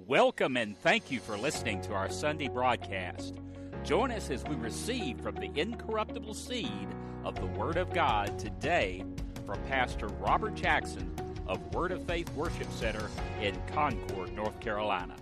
Welcome and thank you for listening to our Sunday broadcast. Join us as we receive from the incorruptible seed of the Word of God today from Pastor Robert Jackson of Word of Faith Worship Center in Concord, North Carolina.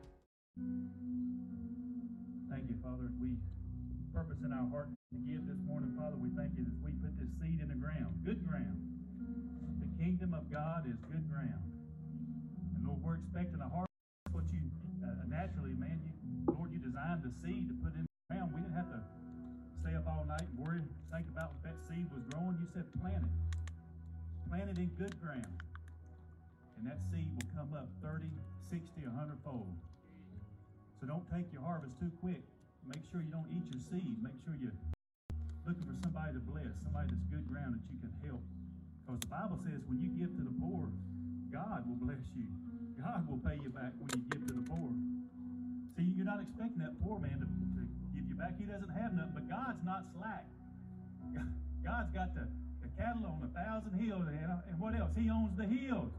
Thank you, Father. As we purpose in our heart to give this morning, Father, we thank you as we put this seed in the ground, good ground. The kingdom of God is good ground. And Lord, we're expecting a harvest. What you naturally, man, Lord, you designed the seed to put in the ground. We didn't have to stay up all night and worry, think about what that seed was growing. You said plant it. Plant it in good ground. And that seed will come up 30, 60, 100-fold. So don't take your harvest too quick. Make sure you don't eat your seed. Make sure you're looking for somebody to bless, somebody that's good ground that you can help. Because the Bible says when you give to the poor, God will bless you. God will pay you back when you give to the poor. See, you're not expecting that poor man to give you back. He doesn't have nothing, but God's not slack. God's got the cattle on 1,000 hills, and what else? He owns the hills.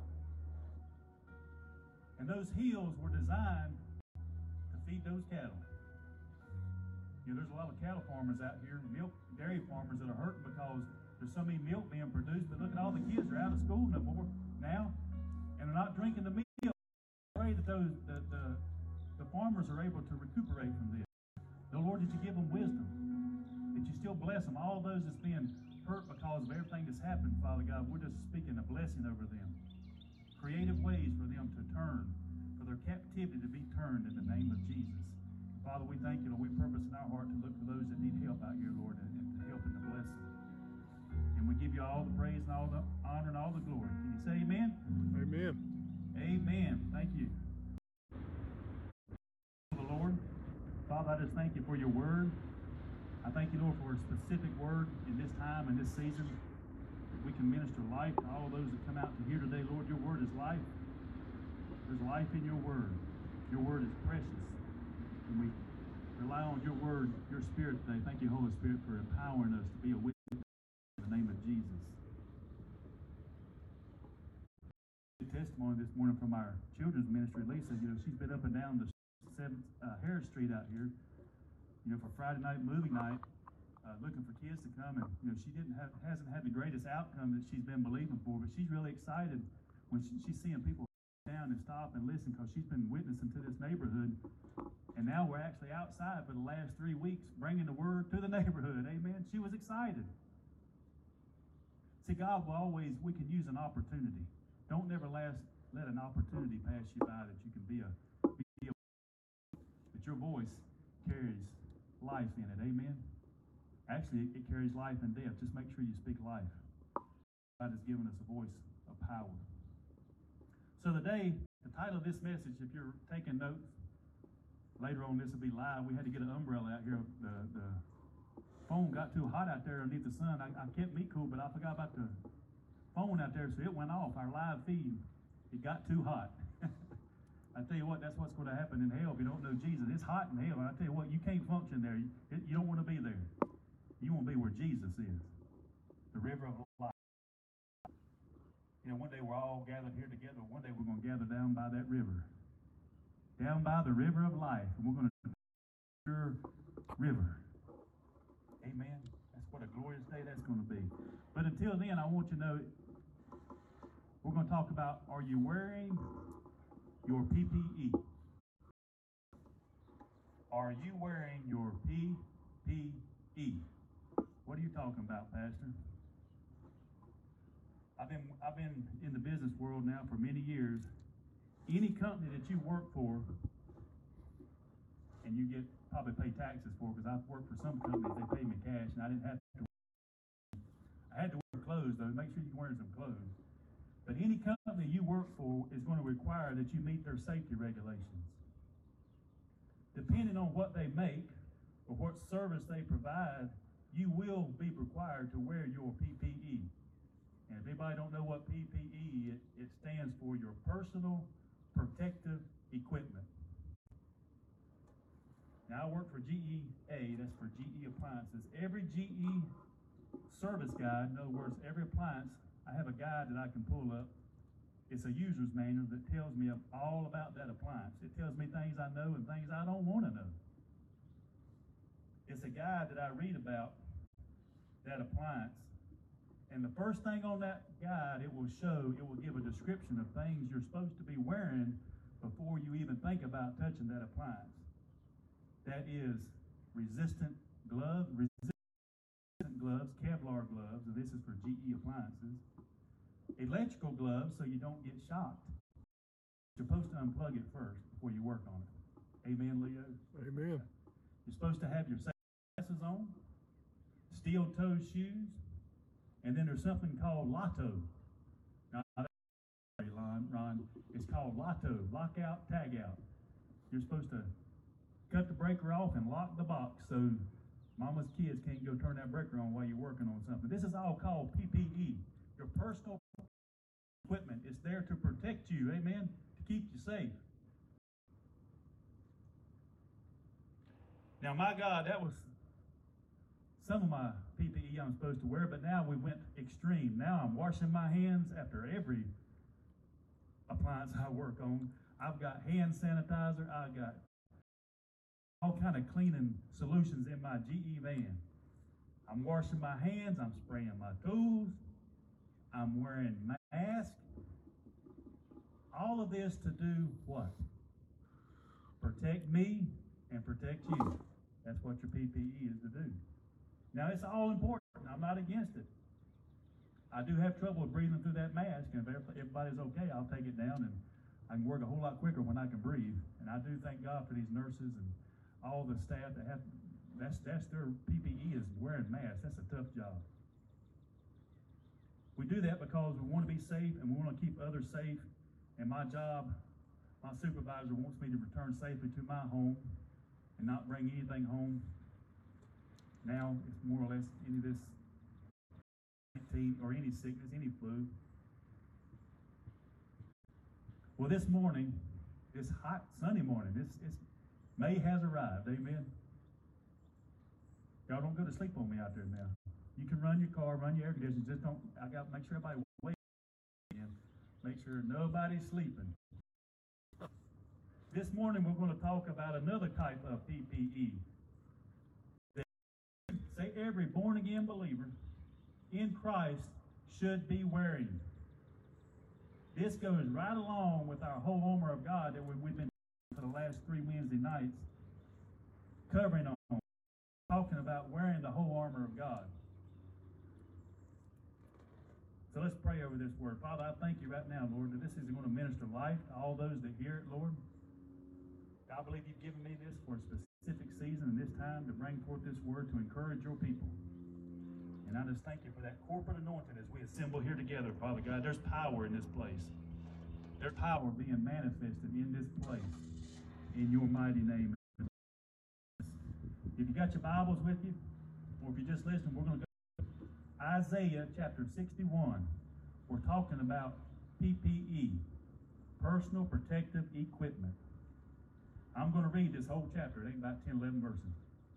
And those hills were designed to feed those cattle. You know, there's a lot of cattle farmers out here, dairy farmers that are hurting because there's so many milk being produced, but look at all the kids are out of school no more now, and they're not drinking the milk. I pray that the farmers are able to recuperate from this. The Lord, that you give them wisdom, that you still bless them. All those that's being hurt because of everything that's happened, Father God, we're just speaking a blessing over them. Creative ways for them to turn, for their captivity to be turned in the name of Jesus. Father, we thank you, Lord. We purpose in our heart to look for those that need help out here, Lord, and to help and to bless them. And we give you all the praise and all the honor and all the glory. Can you say amen? Amen. Amen. Thank you. The Lord, Father, I just thank you for your word. I thank you, Lord, for a specific word in this time and this season that we can minister life to all those that come out to hear today. Lord, your word is life. There's life in your word. Your word is precious. And we rely on your word, your spirit today. Thank you, Holy Spirit, for empowering us to be a witness in the name of Jesus. Testimony this morning from our children's ministry. Lisa, you know, she's been up and down the 7th Harris Street out here, you know, for Friday night movie night, looking for kids to come, and you know, she hasn't had the greatest outcome that she's been believing for, but she's really excited when she's seeing people down and stop and listen, because she's been witnessing to this neighborhood, and now we're actually outside for the last 3 weeks bringing the word to the neighborhood. Amen. She was excited. See, God will always, we can use an opportunity. Don't never let an opportunity pass you by that you can be a that your voice carries life in it. Amen. Actually, it carries life and death. Just make sure you speak life. God has given us a voice of power. So today, the title of this message, if you're taking notes, later on this will be live. We had to get an umbrella out here. The phone got too hot out there underneath the sun. I kept me cool, but I forgot about the phone out there, so it went off. Our live feed, it got too hot. I tell you what, that's what's going to happen in hell if you don't know Jesus. It's hot in hell, and I tell you what, you can't function there. You don't want to be there. You want to be where Jesus is, the river of life. You know, one day we're all gathered here together. One day we're going to gather down by that river, down by the river of life, and we're going to pure river. Amen. That's what a glorious day that's going to be. But until then, I want you to know, we're going to talk about, are you wearing your PPE? Are you wearing your PPE? What are you talking about, Pastor? I've been in the business world now for many years. Any company that you work for, and you probably pay taxes for, because I've worked for some companies, they pay me cash, and I didn't have to. I had to wear clothes, though. Make sure you're wearing some clothes. But any company you work for is going to require that you meet their safety regulations. Depending on what they make or what service they provide, you will be required to wear your PPE. And if anybody don't know what PPE is, it stands for your personal protective equipment. Now, I work for GEA, that's for GE Appliances. Every GE service guide, in other words, every appliance, I have a guide that I can pull up. It's a user's manual that tells me all about that appliance. It guide that I read about that appliance. And the first thing on that guide, it will give a description of things you're supposed to be wearing before you even think about touching that appliance. That is resistant gloves, Kevlar gloves, and this is for GE appliances. Electrical gloves so you don't get shocked. You're supposed to unplug it first before you work on it. Amen, Leo? Amen. You're supposed to have your safety glasses on, steel-toed shoes, and then there's something called Lotto. Now, Ron, it's called Lotto, lockout, tag out. You're supposed to cut the breaker off and lock the box so mama's kids can't go turn that breaker on while you're working on something. This is all called PPE, your personal equipment. It's there to protect you, amen, to keep you safe. Now, my God, that was some of my PPE I'm supposed to wear, but now we went extreme. Now I'm washing my hands after every appliance I work on. I've got hand sanitizer. I've got all kind of cleaning solutions in my GE van. I'm washing my hands. I'm spraying my tools. I'm wearing masks. All of this to do what? Protect me and protect you. That's what your PPE is to do. Now, it's all important. I'm not against it. I do have trouble with breathing through that mask, and if everybody's okay, I'll take it down, and I can work a whole lot quicker when I can breathe. And I do thank God for these nurses and all the staff that have, that's their PPE is wearing masks. That's a tough job. We do that because we want to be safe, and we want to keep others safe. And my job, my supervisor wants me to return safely to my home and not bring anything home. Now it's more or less any of this 19 or any sickness, any flu. Well, this morning, this hot sunny morning, it's May has arrived. Amen. Y'all don't go to sleep on me out there now. You can run your car, run your air conditioning. Just don't. I got to make sure everybody wakes up. Make sure nobody's sleeping. This morning we're going to talk about another type of PPE. Say every born-again believer in Christ should be wearing. This goes right along with our whole armor of God that we've been for the last 3 Wednesday nights covering on, talking about wearing the whole armor of God. So let's pray over this word. Father, I thank you right now, Lord, that this is going to minister life to all those that hear it, Lord. I believe you've given me this for a specific season and this time to bring forth this word to encourage your people. And I just thank you for that corporate anointing as we assemble here together, Father God. There's power in this place. There's power being manifested in this place in your mighty name. If you got your Bibles with you, or if you just listen, we're going to go to Isaiah chapter 61. We're talking about PPE, personal protective equipment. I'm going to read this whole chapter. It ain't about 10, 11 verses.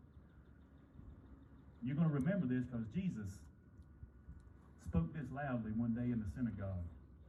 You're going to remember this because Jesus spoke this loudly one day in the synagogue.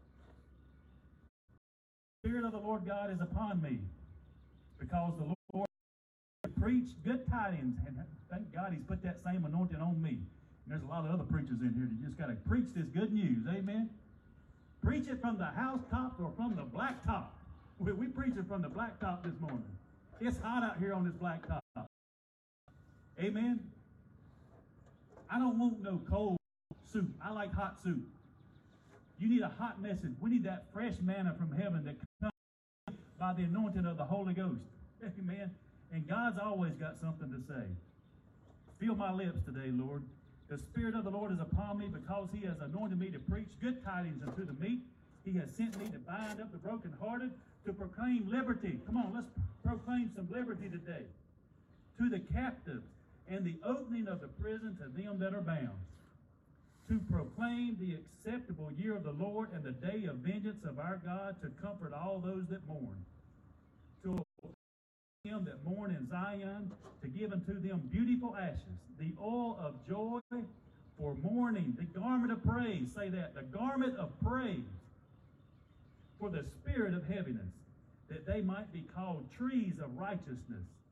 The Spirit of the Lord God is upon me because the Lord preached good tidings, and thank God he's put that same anointing on me. And there's a lot of other preachers in here that just got to preach this good news. Amen? Preach it from the housetops or from the blacktop. We preach it from the blacktop this morning. It's hot out here on this blacktop. Amen? I don't want no cold soup. I like hot soup. You need a hot message. We need that fresh manna from heaven that comes by the anointing of the Holy Ghost. Amen? And God's always got something to say. Fill my lips today, Lord. The Spirit of the Lord is upon me because he has anointed me to preach good tidings unto the meek. He has sent me to bind up the brokenhearted, to proclaim liberty. Come on, let's proclaim some liberty today. To the captives, and the opening of the prison to them that are bound. To proclaim the acceptable year of the Lord and the day of vengeance of our God, to comfort all those that mourn. To them that mourn in Zion, to give unto them beautiful ashes, the oil of joy for mourning, the garment of praise. Say that, the garment of praise for the spirit of heaviness, that they might be called trees of righteousness,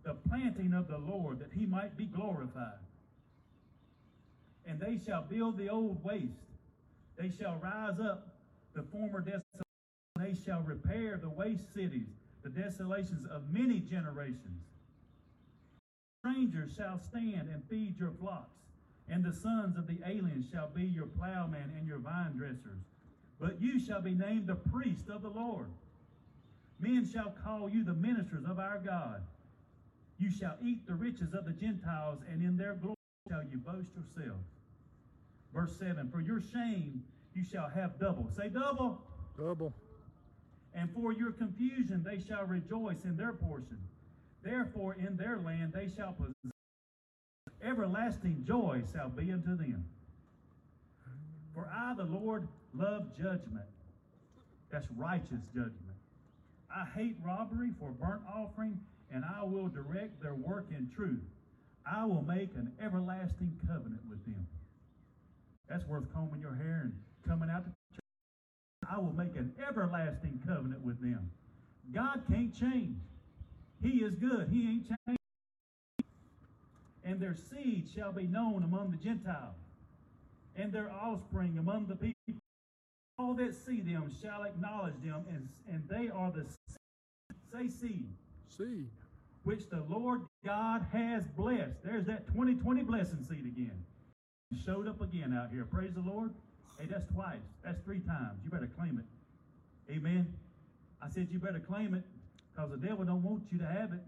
the planting of the Lord, that he might be glorified. And they shall build the old waste. They shall rise up the former desolations. They shall repair the waste cities, the desolations of many generations. Strangers shall stand and feed your flocks, and the sons of the aliens shall be your plowmen and your vine dressers. But you shall be named the priest of the Lord. Men shall call you the ministers of our God. You shall eat the riches of the Gentiles, and in their glory shall you boast yourselves. Verse 7, for your shame you shall have double. Say double. Double. And for your confusion they shall rejoice in their portion. Therefore in their land they shall possess. Everlasting joy shall be unto them. For I, the Lord, love judgment. That's righteous judgment. I hate robbery for burnt offering, and I will direct their work in truth. I will make an everlasting covenant with them. That's worth combing your hair and coming out to church. I will make an everlasting covenant with them. God can't change. He is good. He ain't changed. And their seed shall be known among the Gentiles, and their offspring among the people. All that see them shall acknowledge them, and they are the seed. Seed. Which the Lord God has blessed. There's that 2020 blessing seed again. Showed up again out here. Praise the Lord. Hey, that's twice. That's 3 times. You better claim it. Amen. I said you better claim it, because the devil don't want you to have it.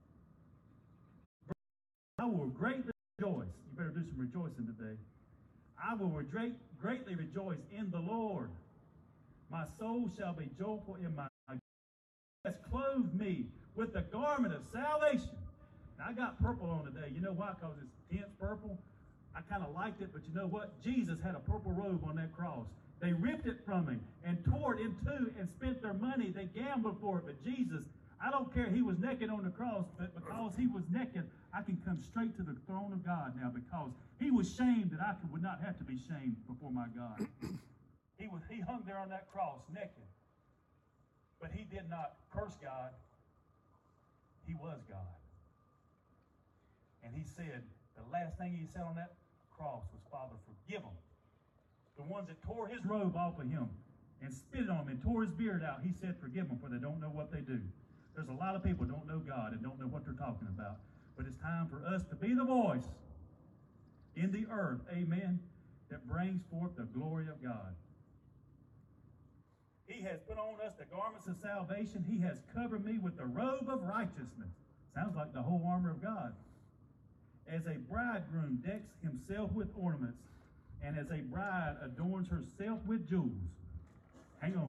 I will greatly rejoice. You better do some rejoicing today. I will greatly rejoice in the Lord. My soul shall be joyful in my God. Has clothed me with the garment of salvation. Now, I got purple on today. You know why? Because it's intense purple. I kind of liked it, but you know what? Jesus had a purple robe on that cross. They ripped it from him and tore it in two and spent their money. They gambled for it. But Jesus, I don't care. He was naked on the cross, but because he was naked, I can come straight to the throne of God now, because he was shamed that I would not have to be shamed before my God. He hung there on that cross naked. But he did not curse God. He was God. And he said, the last thing he said on that cross was, Father, forgive them. The ones that tore his robe off of him and spit on him and tore his beard out, he said, forgive them, for they don't know what they do. There's a lot of people who don't know God and don't know what they're talking about. But it's time for us to be the voice in the earth, amen, that brings forth the glory of God. He has put on us the garments of salvation. He has covered me with the robe of righteousness. Sounds like the whole armor of God. As a bridegroom decks himself with ornaments, and as a bride adorns herself with jewels. Hang on.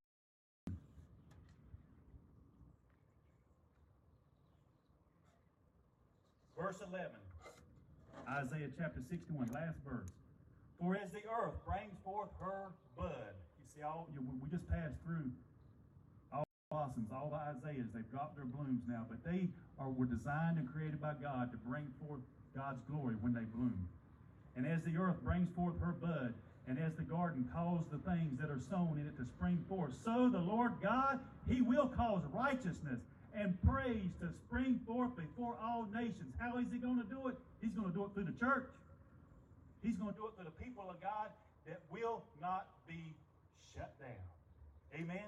Verse 11, Isaiah chapter 61, last verse. For as the earth brings forth her bud. You see, we just passed through all the blossoms, all the Isaiahs. They've dropped their blooms now, but they were designed and created by God to bring forth God's glory when they bloom. And as the earth brings forth her bud, and as the garden calls the things that are sown in it to spring forth, so the Lord God, he will cause righteousness and praise to spring forth before all nations. How is he going to do it? He's going to do it through the church. He's going to do it through the people of God that will not be shut down. Amen?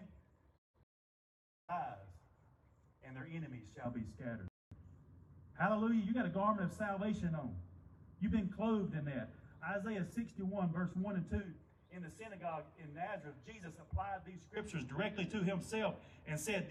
Eyes, and their enemies shall be scattered. Hallelujah. You got a garment of salvation on. You've been clothed in that. Isaiah 61, verse 1 and 2. In the synagogue in Nazareth, Jesus applied these scriptures directly to himself and said,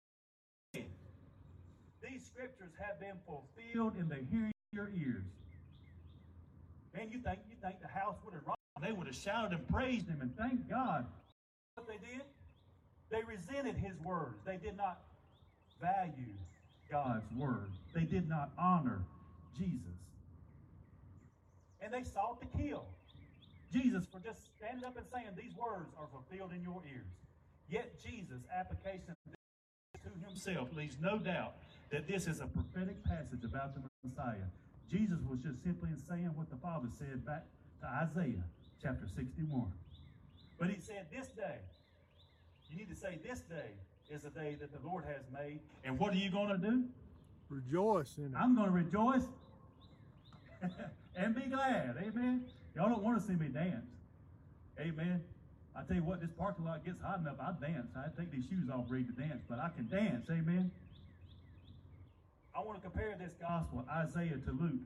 these scriptures have been fulfilled in the hearing of your ears. Man, you think the house would have rocked? They would have shouted and praised him and thanked God. What they did? They resented his words. They did not value God's word. They did not honor Jesus. And they sought to kill Jesus for just standing up and saying these words are fulfilled in your ears. Yet Jesus' application to himself leaves no doubt that this is a prophetic passage about the Messiah. Jesus was just simply saying what the Father said back to Isaiah chapter 61. But he said this day, you need to say this day is the day that the Lord has made. And what are you going to do? Rejoice in it. I'm going to rejoice and be glad. Amen. Y'all don't want to see me dance. Amen. I tell you what, this parking lot gets hot enough, I dance. I take these shoes off ready to dance, but I can dance. Amen. I want to compare this gospel, Isaiah, to Luke.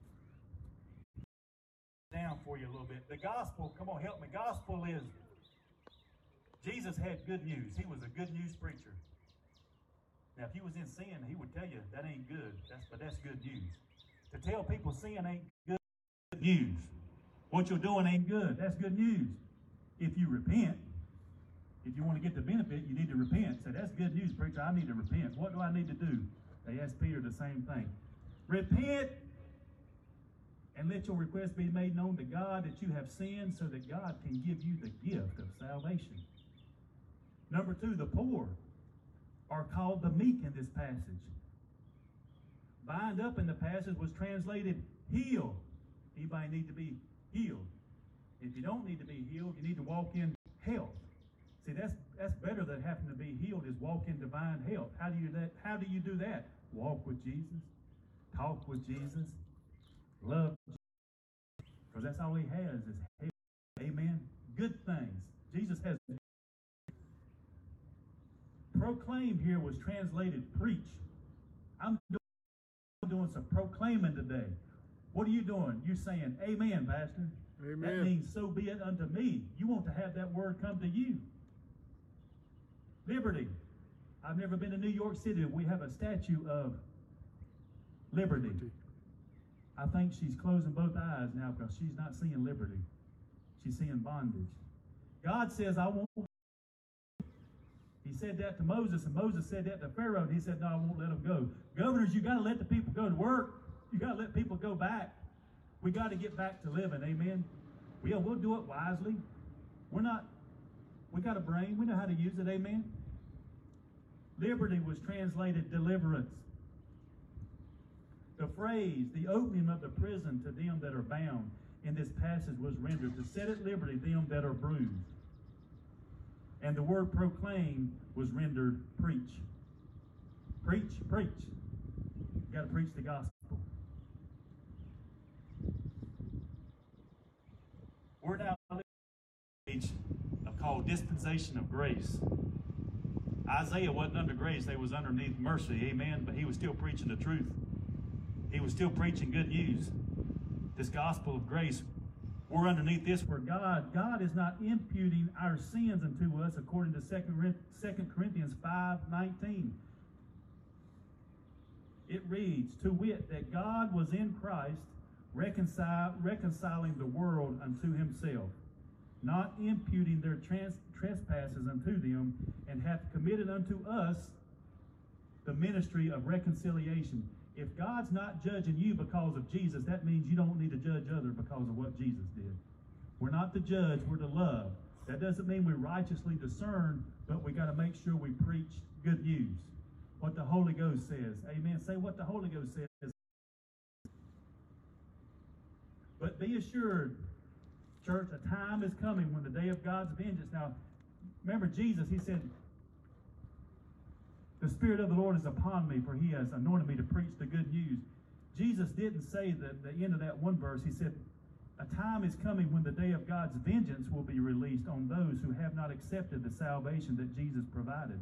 Down for you a little bit. The gospel, come on, help me. Gospel is Jesus had good news. He was a good news preacher. Now, if he was in sin, he would tell you that ain't good. But that's good news. To tell people sin ain't good news. What you're doing ain't good. That's good news. If you repent, if you want to get the benefit, you need to repent. Say, that's good news, preacher. I need to repent. What do I need to do? They asked Peter the same thing. Repent and let your request be made known to God that you have sinned, so that God can give you the gift of salvation. Number 2, the poor are called the meek in this passage. Bind up in the passage was translated heal. Anybody need to be healed? If you don't need to be healed, you need to walk in health. See, that's better than having to be healed, is walk in divine health. How do you do that? Walk with Jesus, talk with Jesus, love Jesus. Because that's all he has is health. Amen. Good things. Jesus has. Proclaim here was translated preach. I'm doing some proclaiming today. What are you doing? You're saying, amen, Pastor. Amen. That means so be it unto me. You want to have that word come to you. Liberty. I've never been to New York City. We have a statue of liberty. I think she's closing both eyes now because she's not seeing liberty. She's seeing bondage. God says, I won't. He said that to Moses, and Moses said that to Pharaoh, and he said, no, I won't let them go. Governors, you got to let the people go to work. You got to let people go back. We got to get back to living, amen? We'll do it wisely. We got a brain. We know how to use it, amen? Liberty was translated deliverance. The phrase, the opening of the prison to them that are bound, in this passage was rendered, to set at liberty them that are bruised. And the word proclaim was rendered preach. Preach, preach. You got to preach the gospel. We're now living in an age called dispensation of grace. Isaiah wasn't under grace, they was underneath mercy, amen, but he was still preaching the truth. He was still preaching good news. This gospel of grace, we're underneath this where God is not imputing our sins unto us according to 2 Corinthians 5:19. It reads, to wit, that God was in Christ reconciling the world unto himself, not imputing their trespasses unto them, and hath committed unto us the ministry of reconciliation. If God's not judging you because of Jesus, that means you don't need to judge others because of what Jesus did. We're not to judge, we're to love. That doesn't mean we righteously discern, but we got to make sure we preach good news. What the Holy Ghost says. Amen. Say what the Holy Ghost says. But be assured, church, a time is coming when the day of God's vengeance. Now, remember Jesus, he said, the Spirit of the Lord is upon me, for he has anointed me to preach the good news. Jesus didn't say that the end of that one verse. He said, a time is coming when the day of God's vengeance will be released on those who have not accepted the salvation that Jesus provided.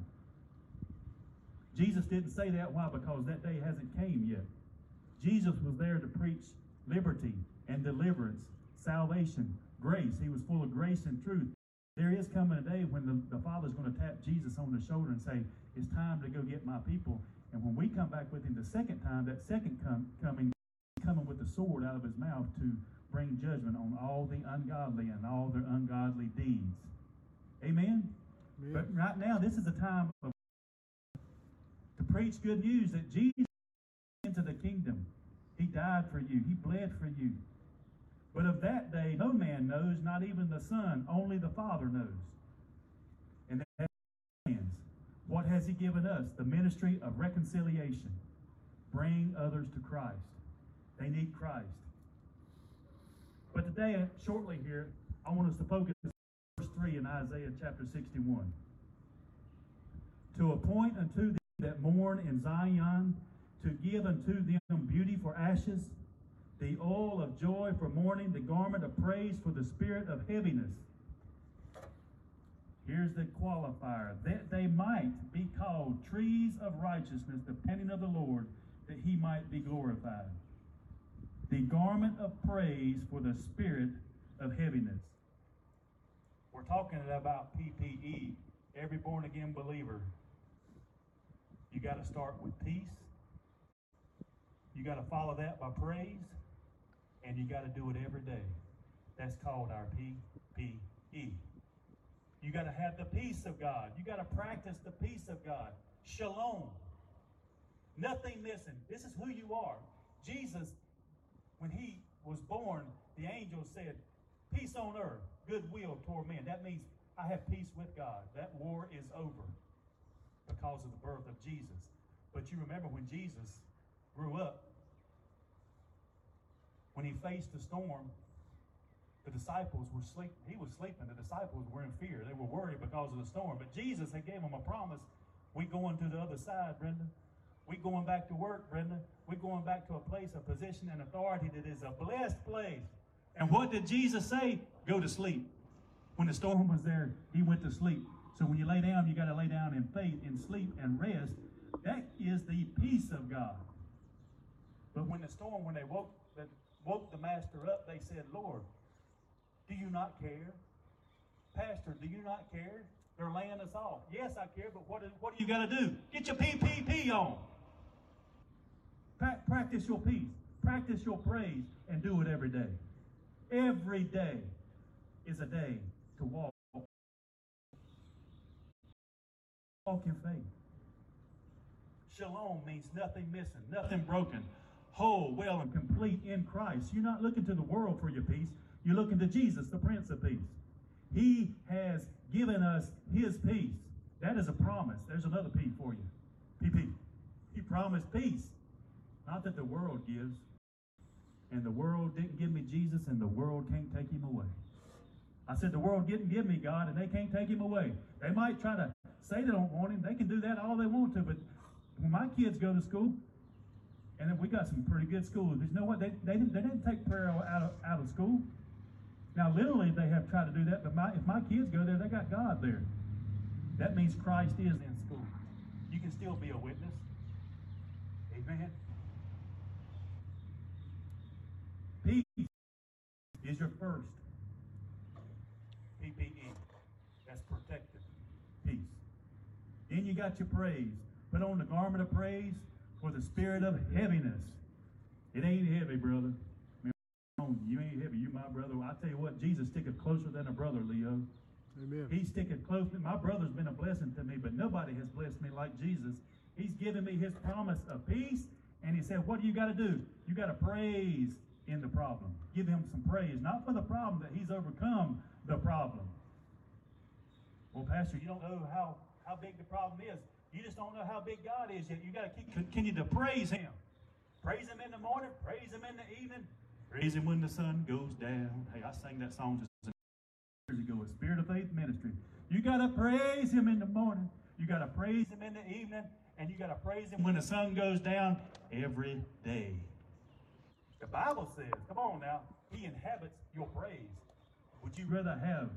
Jesus didn't say that. Why? Because that day hasn't came yet. Jesus was there to preach liberty and deliverance, salvation, grace. He was full of grace and truth. There is coming a day when the Father's going to tap Jesus on the shoulder and say, it's time to go get my people. And when we come back with him the second time, that second coming with the sword out of his mouth to bring judgment on all the ungodly and all their ungodly deeds. Amen? Yeah. But right now, this is a time to preach good news that Jesus into the kingdom. He died for you. He bled for you. But of that day, no man knows, not even the Son. Only the Father knows. And that hands. What has he given us? The ministry of reconciliation. Bring others to Christ. They need Christ. But today, shortly here, I want us to focus on verse 3 in Isaiah chapter 61. To appoint unto thee that mourn in Zion, to give unto them beauty for ashes, the oil of joy for mourning, the garment of praise for the spirit of heaviness. Here's the qualifier, that they might be called trees of righteousness, the planting of the Lord, that he might be glorified. The garment of praise for the spirit of heaviness. We're talking about PPE. Every born-again believer, you got to start with peace. You got to follow that by praise. And you got to do it every day. That's called our PPE. You got to have the peace of God. You got to practice the peace of God. Shalom. Nothing missing. This is who you are. Jesus, when he was born, the angel said, peace on earth, goodwill toward men. That means I have peace with God. That war is over because of the birth of Jesus. But you remember when Jesus grew up, when he faced the storm, the disciples were sleeping. He was sleeping. The disciples were in fear. They were worried because of the storm. But Jesus had gave them a promise. We going to the other side, Brenda. We going back to work, Brenda. We going back to a place of position and authority that is a blessed place. And what did Jesus say? Go to sleep. When the storm was there, he went to sleep. So when you lay down, you got to lay down in faith, in sleep, and rest. That is the peace of God. But when the storm, when they woke the master up, they said, Lord, do you not care? Pastor, do you not care? They're laying us off. Yes, I care, but what do you got to do? Get your PPP on. Practice your peace. Practice your praise, and do it every day. Every day is a day to walk in faith. Shalom means nothing missing, nothing broken, whole, well, and complete in Christ. You're not looking to the world for your peace. You're looking to Jesus, the Prince of Peace. He has given us his peace. That is a promise. There's another P for you. PP. He promised peace. Not that the world gives. And the world didn't give me Jesus, and the world can't take him away. I said the world didn't give me God, and they can't take him away. They might try to say they don't want him. They can do that all they want to, but when my kids go to school, and then we got some pretty good schools, but you know what? They didn't take prayer out of school. Now, literally, they have tried to do that, but if my kids go there, they got God there. That means Christ is in school. You can still be a witness. Amen. Peace is your first PPE. That's protected peace. Then you got your praise. Put on the garment of praise for the spirit of heaviness. It ain't heavy, brother. You ain't heavy. You my brother. I tell you what, Jesus sticketh closer than a brother, Leo. Amen. He's sticking close. My brother's been a blessing to me, but nobody has blessed me like Jesus. He's given me his promise of peace, and he said, what do you got to do? You got to praise in the problem. Give him some praise, not for the problem, that he's overcome the problem. Well, Pastor, you don't know how big the problem is. You just don't know how big God is yet. You got to continue to praise him. Praise him in the morning, praise him in the evening, praise him when the sun goes down. Hey, I sang that song just years ago, a Spirit of Faith ministry. You got to praise him in the morning. You got to praise him in the evening, and you got to praise him when the sun goes down every day. The Bible says, come on now, he inhabits your praise. Would you rather have,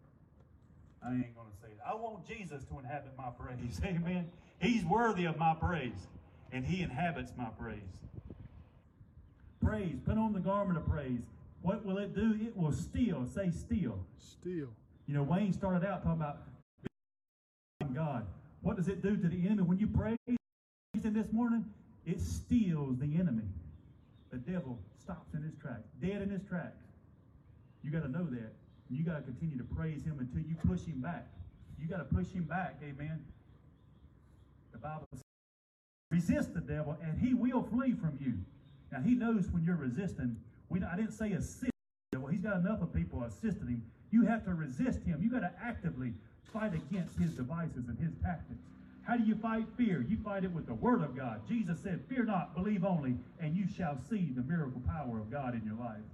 I ain't going to say it, I want Jesus to inhabit my praise. Amen. He's worthy of my praise, and he inhabits my praise. Praise, put on the garment of praise. What will it do? It will steal. Say steal. Steal. You know, Wayne started out talking about God. What does it do to the enemy? When you praise him this morning, it steals the enemy. The devil stops in his tracks, dead in his tracks. You got to know that. You got to continue to praise him until you push him back. You got to push him back, amen. The Bible says, resist the devil, and he will flee from you. Now, he knows when you're resisting. I didn't say assist the devil. He's got enough of people assisting him. You have to resist him. You got to actively fight against his devices and his tactics. How do you fight fear? You fight it with the word of God. Jesus said, fear not, believe only, and you shall see the miracle power of God in your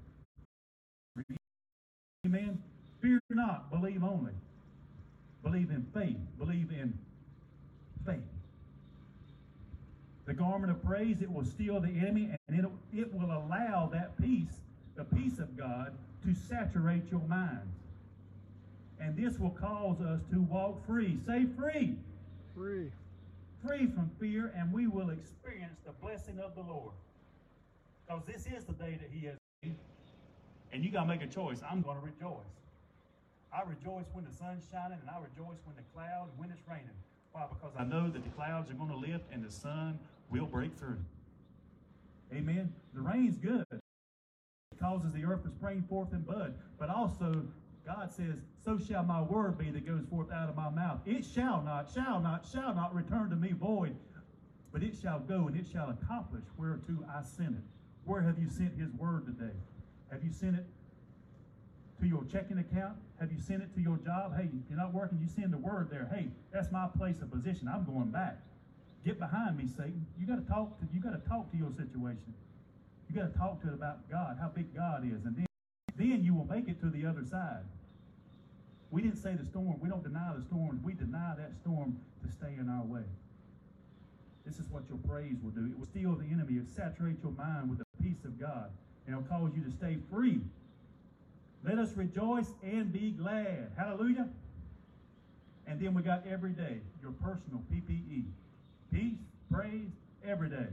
life. Amen. Fear not, believe only. Believe in faith. Believe in faith. The garment of praise, it will steal the enemy, and it will allow that peace, the peace of God, to saturate your mind. And this will cause us to walk free. Say free. Free. Free from fear, and we will experience the blessing of the Lord. Because this is the day that he has made. And you got to make a choice. I'm going to rejoice. I rejoice when the sun's shining, and I rejoice when the clouds, when it's raining. Why? Because I know that the clouds are going to lift and the sun will break through. Amen. The rain's good. It causes the earth to spring forth and bud. But also, God says, so shall my word be that goes forth out of my mouth. It shall not return to me void, but it shall go and it shall accomplish whereto I sent it. Where have you sent his word today? Have you sent it to your checking account? Have you sent it to your job? Hey, you're not working, you send the word there. Hey, that's my place of position. I'm going back. Get behind me, Satan. You got to talk to your situation. You got to talk to it about God, how big God is, and then you will make it to the other side. We didn't say the storm. We don't deny the storm. We deny that storm to stay in our way. This is what your praise will do. It will steal the enemy. It will saturate your mind with the peace of God. And it will cause you to stay free. Let us rejoice and be glad. Hallelujah. And then we got every day, your personal PPE. Peace, praise, every day.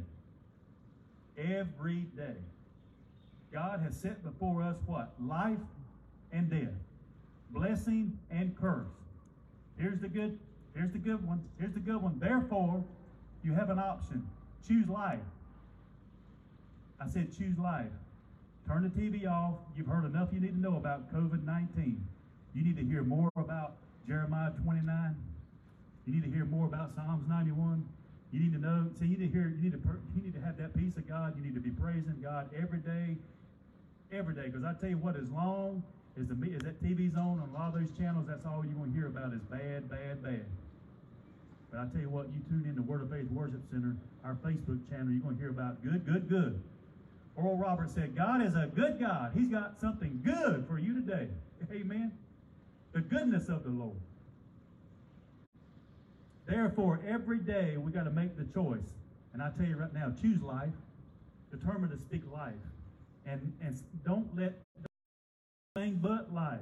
Every day. God has set before us what? Life and death. Blessing and curse. Here's the good one. Here's the good one. Therefore, you have an option. Choose life. I said choose life. Turn the TV off. You've heard enough you need to know about COVID-19. You need to hear more about Jeremiah 29. You need to hear more about Psalms 91. You need to know, so you need to have that peace of God. You need to be praising God every day. Because I tell you what, as long as that TV's on a lot of those channels, that's all you're going to hear about is bad, bad, bad. But I tell you what, you tune in to Word of Faith Worship Center, our Facebook channel, you're going to hear about good, good, good. Oral Roberts said, God is a good God. He's got something good for you today. Amen. The goodness of the Lord. Therefore, every day we got to make the choice. And I tell you right now, choose life. Determine to speak life. And don't let anything but life.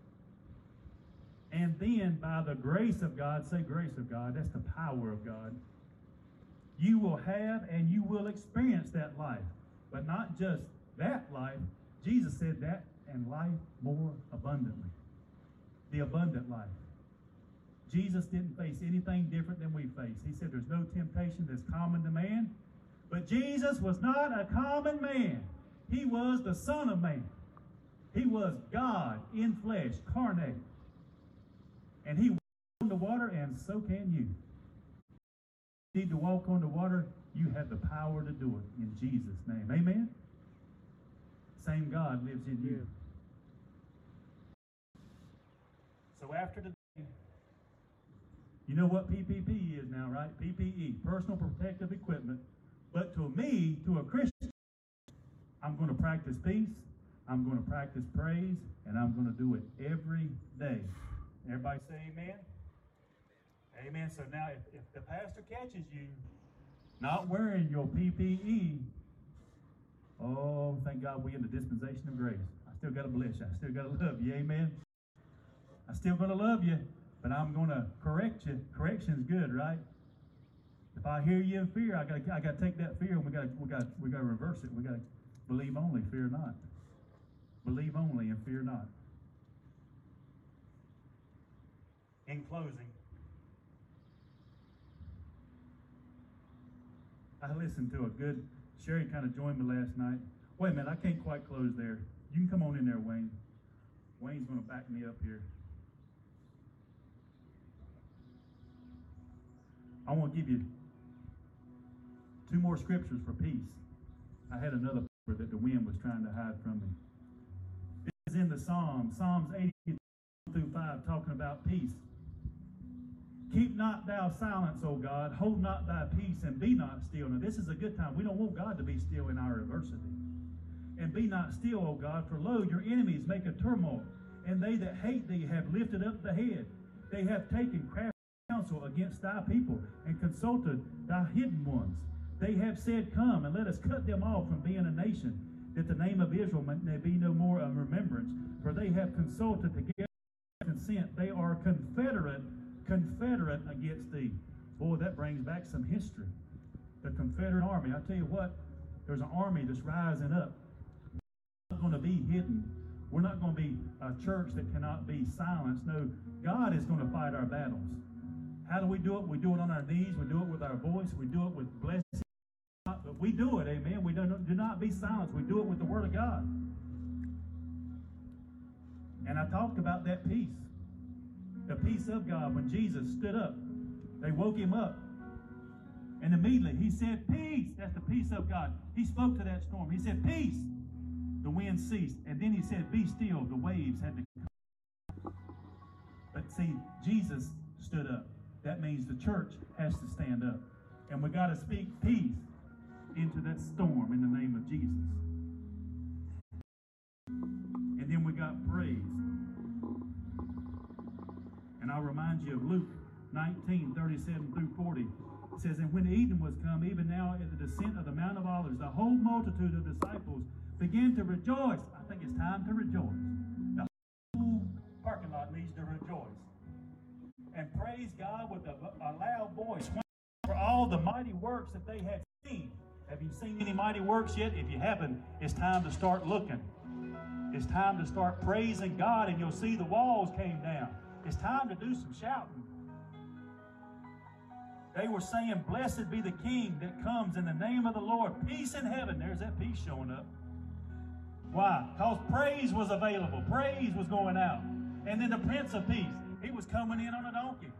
And then by the grace of God, say grace of God, that's the power of God. You will have and you will experience that life. But not just that life. Jesus said that and life more abundantly. The abundant life. Jesus didn't face anything different than we face. He said there's no temptation that's common to man. But Jesus was not a common man. He was the Son of Man. He was God in flesh, carnate. And he walked on the water, and so can you. If you need to walk on the water, you have the power to do it in Jesus' name. Amen? Same God lives in you. So after today, you know what PPE is now, right? PPE, personal protective equipment. But to me, to a Christian, I'm going to practice peace, I'm going to practice praise, and I'm going to do it every day. Everybody say amen? Amen. So now if the pastor catches you not wearing your PPE, oh, thank God we're in the dispensation of grace. I still got to bless you. I still got to love you. Amen. I'm still going to love you, but I'm going to correct you. Correction's good, right? If I hear you in fear, I got to take that fear and we got to reverse it. We got to believe only, fear not. Believe only and fear not. In closing, I listened to a good, Sherry kind of joined me last night. Wait a minute, I can't quite close there. You can come on in there, Wayne. Wayne's going to back me up here. I want to give you 2 more scriptures for peace. I had another paper that the wind was trying to hide from me. This is in the Psalms 80-5, talking about peace. Keep not thou silence, O God. Hold not thy peace, and be not still. Now, this is a good time. We don't want God to be still in our adversity. And be not still, O God, for lo, your enemies make a turmoil, and they that hate thee have lifted up the head. They have taken crafty counsel against thy people, and consulted thy hidden ones. They have said, come, and let us cut them off from being a nation, that the name of Israel may be no more a remembrance. For they have consulted together consent. They are confederate against thee. Boy, that brings back some history. The Confederate Army. I tell you what, there's an army that's rising up. We're not going to be hidden. We're not going to be a church that cannot be silenced. No, God is going to fight our battles. How do we do it? We do it on our knees. We do it with our voice. We do it with blessings. But we do it, amen. We do not be silenced. We do it with the Word of God. And I talked about that peace. The peace of God. When Jesus stood up, they woke him up. And immediately he said, peace. That's the peace of God. He spoke to that storm. He said, peace. The wind ceased. And then he said, be still. The waves had to come. But see, Jesus stood up. That means the church has to stand up. And we got to speak peace into that storm in the name of Jesus. And then we got praise. And I'll remind you of Luke 19, 37 through 40. It says, and when evening was come, even now at the descent of the Mount of Olives, the whole multitude of disciples began to rejoice. I think it's time to rejoice. The whole parking lot needs to rejoice. And praise God with a loud voice for all the mighty works that they had seen. Have you seen any mighty works yet? If you haven't, it's time to start looking. It's time to start praising God, and you'll see the walls came down. It's time to do some shouting. They were saying, blessed be the King that comes in the name of the Lord. Peace in heaven. There's that peace showing up. Why? Because praise was available. Praise was going out. And then the Prince of Peace, he was coming in on a donkey.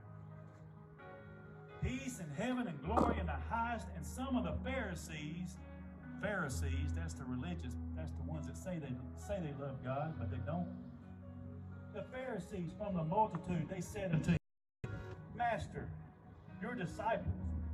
Peace in heaven and glory in the highest. And some of the Pharisees, that's the religious, that's the ones that say they love God, but they don't. The Pharisees from the multitude, they said unto him, Master, your disciples.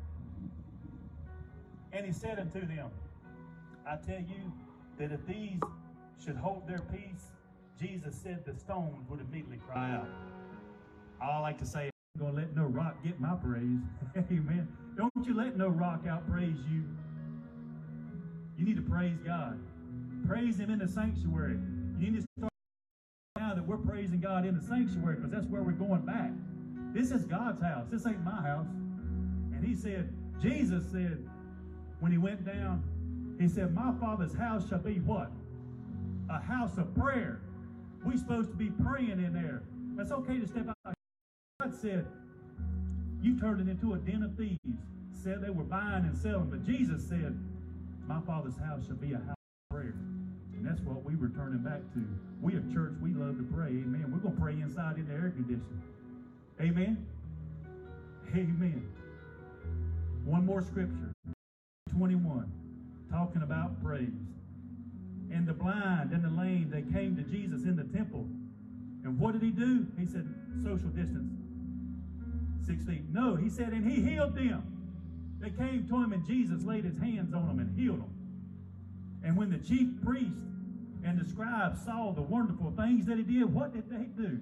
And he said unto them, I tell you that if these should hold their peace, Jesus said the stones would immediately cry out. I like to say, I'm going to let no rock get my praise. Amen. Don't you let no rock outpraise you. You need to praise God. Praise him in the sanctuary. You need to start now that we're praising God in the sanctuary, because that's where we're going back. This is God's house. This ain't my house. And he said, Jesus said, when he went down, he said, my Father's house shall be what? A house of prayer. We're supposed to be praying in there. It's okay to step out. God said, you turned it into a den of thieves. Said they were buying and selling. But Jesus said, my Father's house shall be a house of prayer. And that's what we were turning back to. We a church, we love to pray. Amen. We're going to pray inside in the air conditioning. Amen. Amen. One more scripture. 21. Talking about praise. And the blind and the lame, they came to Jesus in the temple. And what did he do? He said, social distance, 6 feet. No, he said, and he healed them. They came to him and Jesus laid his hands on them and healed them. And when the chief priests and the scribes saw the wonderful things that he did, what did they do?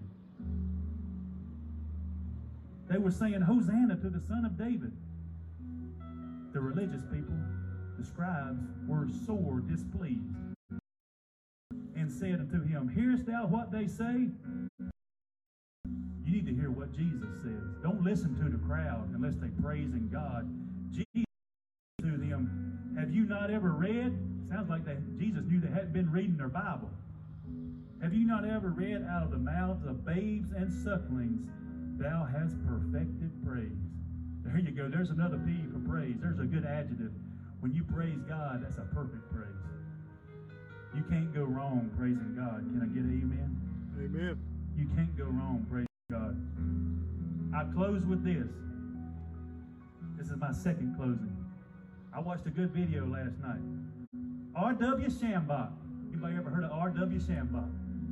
They were saying, Hosanna to the Son of David. The religious people, the scribes, were sore displeased and said unto him, hearest thou what they say? You need to hear what Jesus says. Don't listen to the crowd unless they're praising God. Jesus said to them, have you not ever read? Sounds like Jesus knew they hadn't been reading their Bible. Have you not ever read, out of the mouths of babes and sucklings, thou hast perfected praise? There you go. There's another P for praise. There's a good adjective. When you praise God, that's a perfect praise. You can't go wrong praising God. Can I get an amen? Amen. You can't go wrong praising God. I close with this. This is my second closing. I watched a good video last night. R.W. Shambach. Anybody ever heard of R.W. Shambach?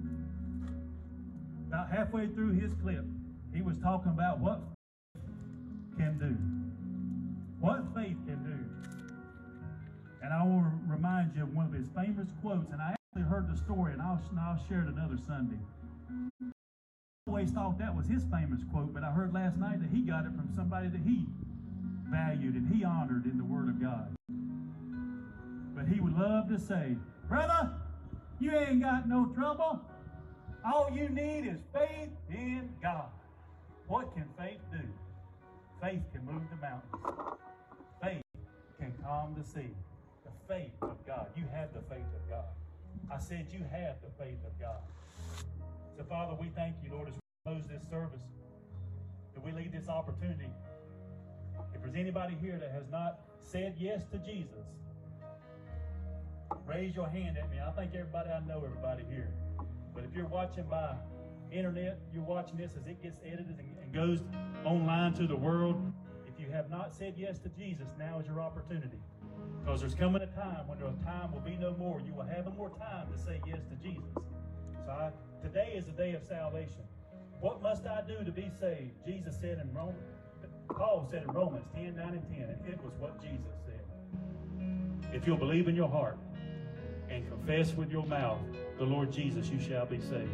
About halfway through his clip, he was talking about what can do. What faith can do. And I will remind you of one of his famous quotes, and I actually heard the story, and I'll share it another Sunday. I always thought that was his famous quote, but I heard last night that he got it from somebody that he valued and he honored in the Word of God. love to say, brother, you ain't got no trouble. All you need is faith in God. What can faith do? Faith can move the mountains. Faith can calm the sea. The faith of God. You have the faith of God. I said you have the faith of God. So, Father, we thank you, Lord, as we close this service, that we leave this opportunity. If there's anybody here that has not said yes to Jesus, raise your hand at me. I think everybody, I know everybody here. But if you're watching by internet, you're watching this as it gets edited and goes online to the world. If you have not said yes to Jesus, now is your opportunity. Because there's coming a time when the time will be no more. You will have no more time to say yes to Jesus. So today is the day of salvation. What must I do to be saved? Jesus said in Romans, Paul said in Romans 10, 9, and 10, and it was what Jesus said. If you'll believe in your heart and confess with your mouth the Lord Jesus, you shall be saved.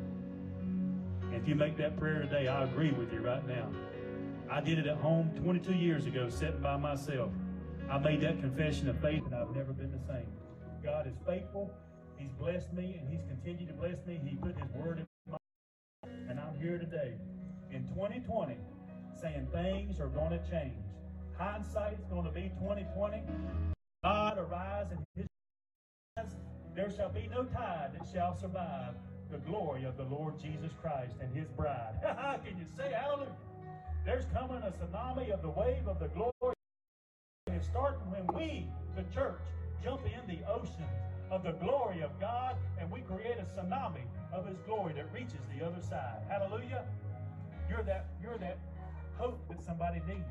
And if you make that prayer today, I agree with you right now. I did it at home 22 years ago, sitting by myself. I made that confession of faith, and I've never been the same. God is faithful. He's blessed me, and He's continued to bless me. He put His word in my life, and I'm here today in 2020 saying things are going to change. Hindsight is going to be 2020. God arise in His eyes. There shall be no tide that shall survive the glory of the Lord Jesus Christ and His bride. Can you say hallelujah? There's coming a tsunami of the wave of the glory. It's starting when we, the church, jump in the ocean of the glory of God, and we create a tsunami of His glory that reaches the other side. Hallelujah. You're that hope that somebody needs.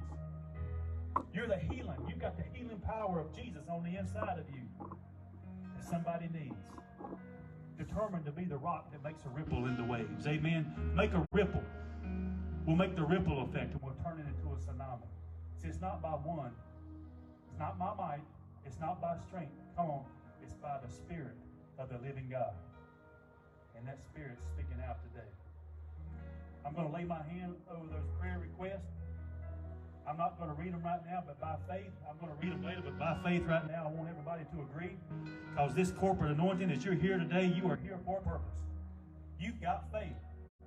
You're the healing. You've got the healing power of Jesus on the inside of you that somebody needs. Determined to be the rock that makes a ripple in the waves. Amen. Make a ripple. We'll make the ripple effect, and we'll turn it into a tsunami. See, it's not by one. It's not by might. It's not by strength. Come on. It's by the Spirit of the living God. And that Spirit's speaking out today. I'm going to lay my hand over those prayer requests. I'm not going to read them right now, but by faith, I'm going to read them later, but by faith right now, I want everybody to agree. Because this corporate anointing, as you're here today, you are here for a purpose. You've got faith.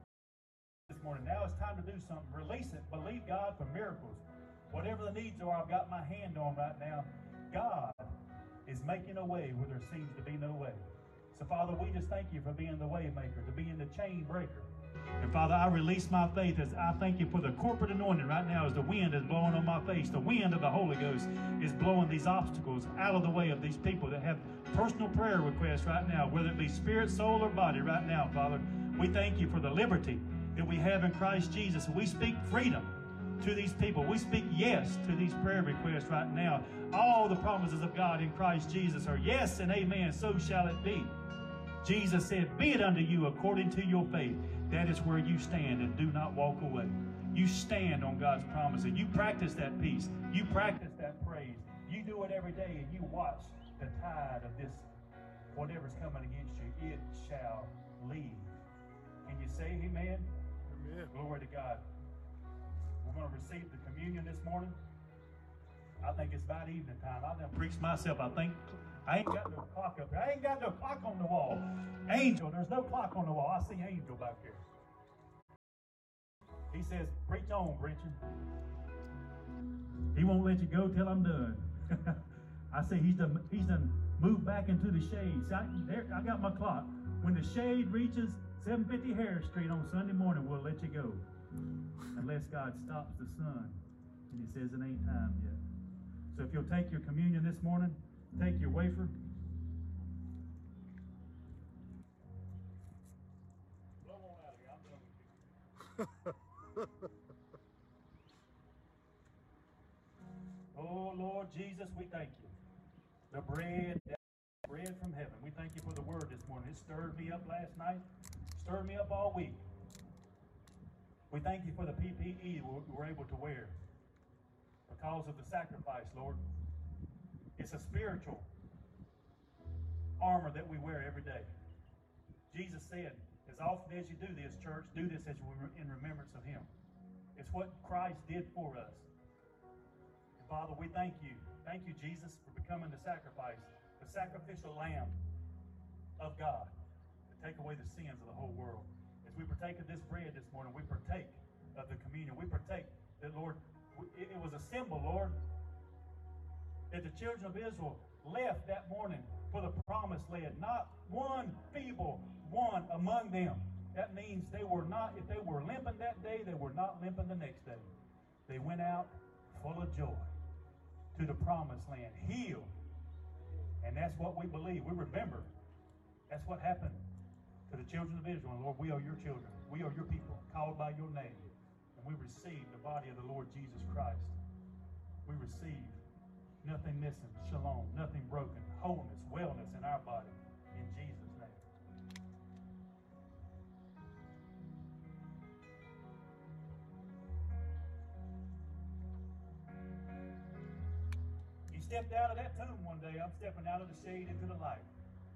This morning, now it's time to do something. Release it. Believe God for miracles. Whatever the needs are, I've got my hand on right now. God is making a way where there seems to be no way. So, Father, we just thank you for being the way maker, to being the chain breaker. And Father, I release my faith as I thank you for the corporate anointing right now as the wind is blowing on my face. The wind of the Holy Ghost is blowing these obstacles out of the way of these people that have personal prayer requests right now, whether it be spirit, soul, or body right now, Father. We thank you for the liberty that we have in Christ Jesus. We speak freedom to these people. We speak yes to these prayer requests right now. All the promises of God in Christ Jesus are yes and amen. So shall it be. Jesus said, be it unto you according to your faith. That is where you stand, and do not walk away. You stand on God's promises. You practice that peace. You practice that praise. You do it every day, and you watch the tide of this, whatever's coming against you, it shall leave. Can you say amen? Amen. Glory to God. We're going to receive the communion this morning. I think it's about evening time. I done preached myself. I ain't got no clock up here. I ain't got no clock on the wall. Angel, there's no clock on the wall. I see Angel back there. He says, preach on, preacher. He won't let you go till I'm done. I say he's done moved back into the shade. See, I got my clock. When the shade reaches 750 Harris Street on Sunday morning, we'll let you go. Unless God stops the sun and He says it ain't time yet. So if you'll take your communion this morning, take your wafer. Blow on out of here. I'm done with you. Oh, Lord Jesus, we thank you. The bread from heaven. We thank you for the word this morning. It stirred me up last night. Stirred me up all week. We thank you for the PPE we're able to wear because of the sacrifice, Lord. It's a spiritual armor that we wear every day. Jesus said, as often as you do this, church, do this as in remembrance of Him. It's what Christ did for us. And Father, we thank you. Thank you, Jesus, for becoming the sacrifice. The the sacrificial lamb of God to take away the sins of the whole world. As we partake of this bread this morning, we partake of the communion. We partake that, Lord, it was a symbol, Lord, that the children of Israel left that morning for the promised land. Not one feeble one among them. That means they were not, if they were limping that day, they were not limping the next day. They went out full of joy to the promised land, healed. And that's what we believe. We remember. That's what happened to the children of Israel. And Lord, we are your children. We are your people, called by your name. And we receive the body of the Lord Jesus Christ. We receive nothing missing, shalom, nothing broken, wholeness, wellness in our body. In Jesus' name. He stepped out of that tomb one day. I'm stepping out of the shade into the light.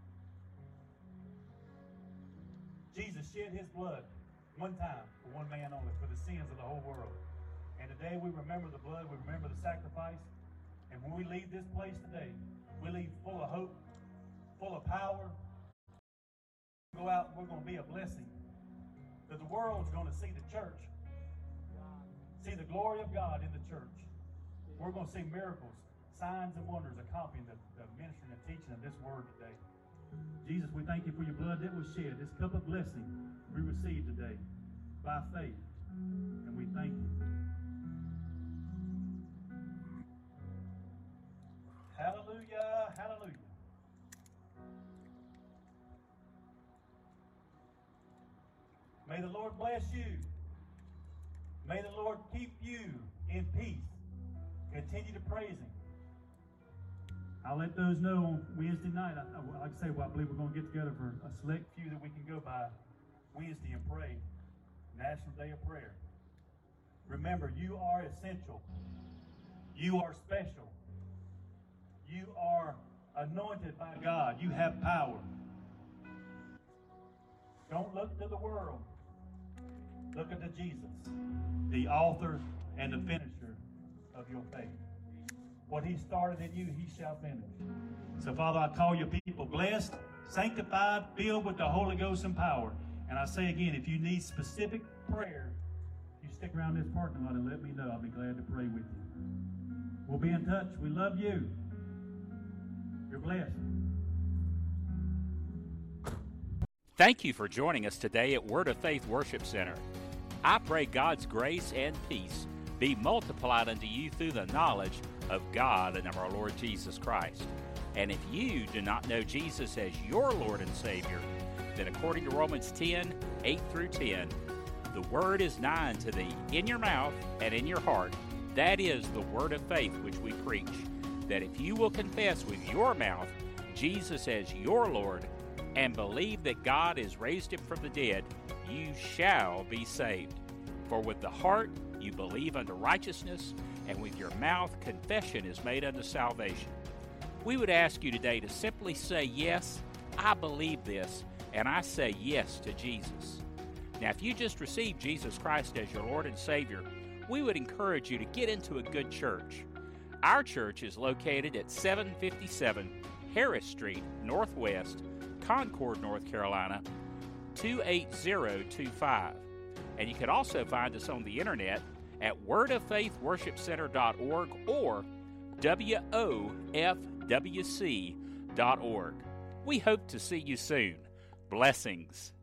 Jesus shed his blood one time for one man only, for the sins of the whole world. And today we remember the blood, we remember the sacrifice. And when we leave this place today, we leave full of hope, full of power. Go out and we're going to be a blessing. Because the world's going to see the church, see the glory of God in the church. We're going to see miracles, signs and wonders accompanying the ministry and teaching of this word today. Jesus, we thank you for your blood that was shed, this cup of blessing we received today by faith. And we thank you. Hallelujah, hallelujah. May the Lord bless you. May the Lord keep you in peace. Continue to praise him. I'll let those know on Wednesday night. Like I say, I believe we're going to get together for a select few that we can go by Wednesday and pray. National Day of Prayer. Remember, you are essential. You are special. You are anointed by God. You have power. Don't look to the world. Look unto Jesus, the author and the finisher of your faith. What he started in you, he shall finish. So, Father, I call your people blessed, sanctified, filled with the Holy Ghost and power. And I say again, if you need specific prayer, you stick around this parking lot and let me know. I'll be glad to pray with you. We'll be in touch. We love you. You're blessed. Thank you for joining us today at Word of Faith Worship Center. I pray God's grace and peace be multiplied unto you through the knowledge of God and of our Lord Jesus Christ. And if you do not know Jesus as your Lord and Savior, then according to Romans 10, 8 through 10, the word is nigh unto thee, in your mouth and in your heart. That is the word of faith which we preach, that if you will confess with your mouth Jesus as your Lord, and believe that God has raised him from the dead, you shall be saved. For with the heart you believe unto righteousness, and with your mouth confession is made unto salvation. We would ask you today to simply say, yes, I believe this, and I say yes to Jesus. Now, if you just received Jesus Christ as your Lord and Savior, we would encourage you to get into a good church. Our church is located at 757 Harris Street, Northwest, Concord, North Carolina, 28025. And you can also find us on the internet at wordoffaithworshipcenter.org or WOFWC.org. We hope to see you soon. Blessings.